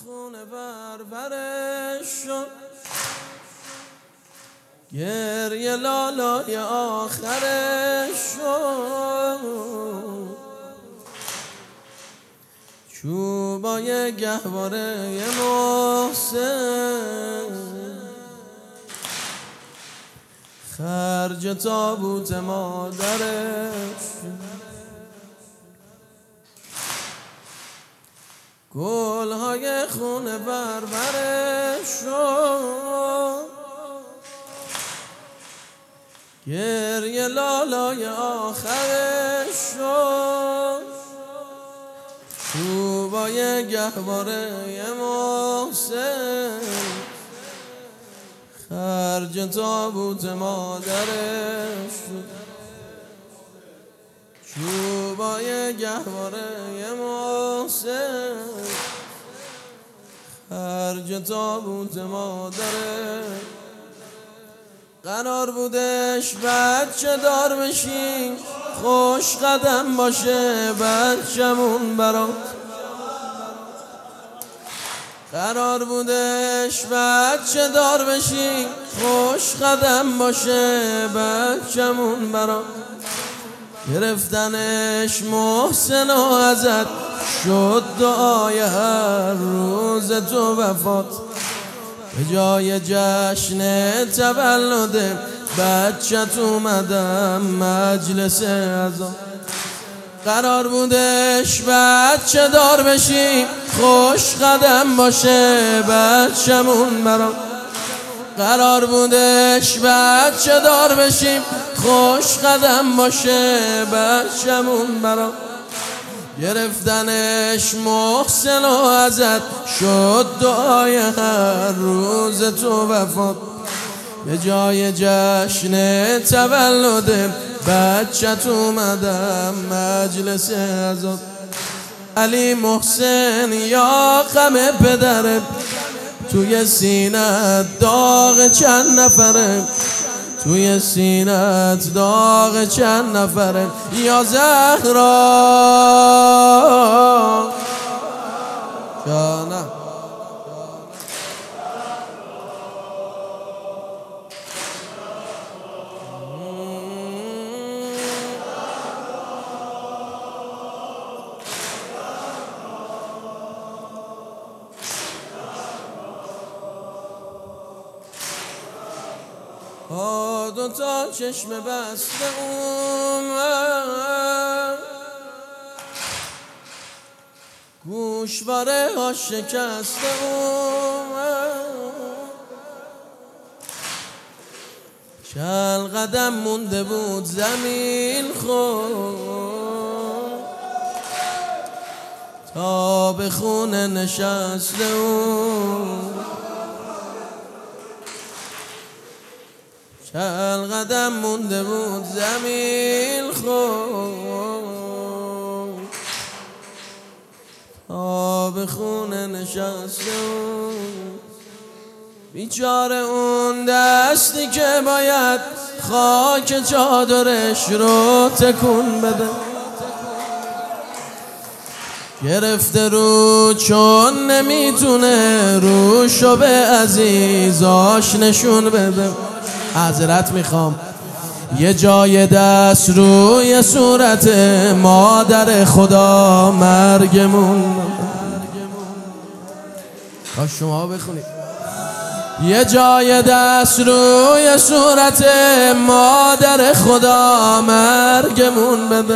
خونه پرپرش شد، گریه لالای آخرش شد. چوبای گهواره محسن، خرج تابوت مادرش. گلهای خونه پرپرش شد، گریه لالای آخرش شد. چوبای گهواره محسن، خرج تابوت مادرش شد. چوبای گهواره محسن، خرج تابوت مادرش. قرار بودش بچه دار بشیم، خوش قدم باشه بچمون برات. قرار بودش بچه دار بشیم، خوش قدم باشه بچمون برات. گرفتنش محسن و ازت شد دعای هر روز تو وفات. به جای جشن تولد بچت اومدم مجلس عزا. قرار بودش بچه دار بشیم، خوش قدم باشه بچمون برام. قرار بودش بچه دار بشیم، خوش قدم باشه بچمون برام. گرفتنش محسن و ازت شد دعای هر روز تو وفات. به جای جشن تولد بچت اومدم مجلس عزا. علی محسن یا غم پدره، توی سینت داغ چند نفره. توی سینت داغ چند نفره یا زهرا جانم. دوتا چشم بسته اومد، گوشواره ها شکسته اومد. چند قدم مونده بود زمین خود، تا به خونه نشسته اومد. چند قدم مونده بود زمین خود، تا به خونه نشسته. بیچاره اون دستی که باید خاک چادرش رو تکون بده، گرفته رو چون نمیتونه روشو به عزیزاش نشون بده. حضرت میخوام یه جای دست روی صورت مادر خدا مرگمون. تا شما بخونید. یه جای دست روی صورت مادر خدا مرگمون بده،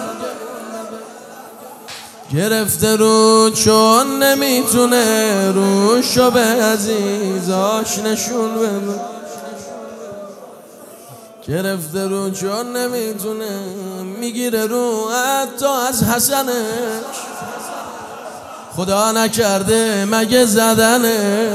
گرفته رو چون نمیتونه روشو به عزیزاش نشون بده. گرفته رو چون نمیتونه، میگیره رو حتی از حسنش. خدا نکرده مگه زدنه،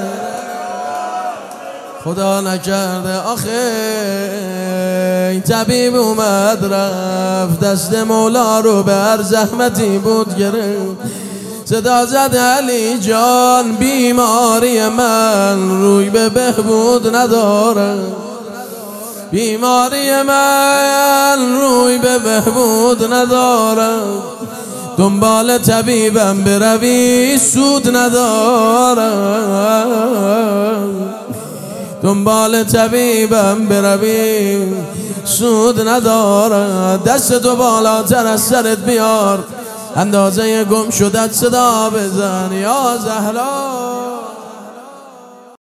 خدا نکرده آخه. این طبیب اومد رفت، دست مولا رو به هر زحمتی بود گرفت. صدا زد علی جان بیماری من روی به بهبود نداره، بیماری من روی به بهبود نداره. دنبال طبیبم بروی سود ندارم، دنبال طبیبم بروی سود ندارد. دست تو بالاتر از سرت بیار، اندازه گم شدت صدا بزن یا زهرا.